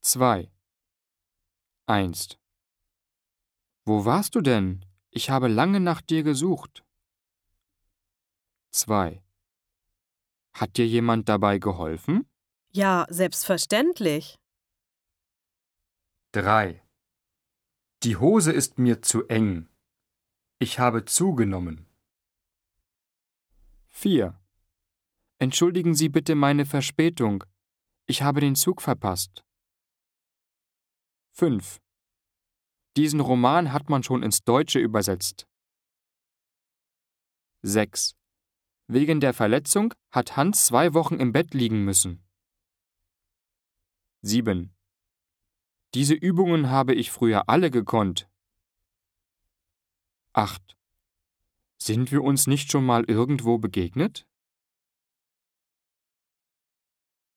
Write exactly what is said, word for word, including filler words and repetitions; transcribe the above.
zwei. eins. Wo warst du denn? Ich habe lange nach dir gesucht. zwei. Hat dir jemand dabei geholfen? Ja, selbstverständlich. drei. Die Hose ist mir zu eng. Ich habe zugenommen. vier. Entschuldigen Sie bitte meine Verspätung. Ich habe den Zug verpasst. fünf. Diesen Roman hat man schon ins Deutsche übersetzt. sechs. Wegen der Verletzung hat Hans zwei Wochen im Bett liegen müssen. sieben. Diese Übungen habe ich früher alle gekonnt. acht. Sind wir uns nicht schon mal irgendwo begegnet?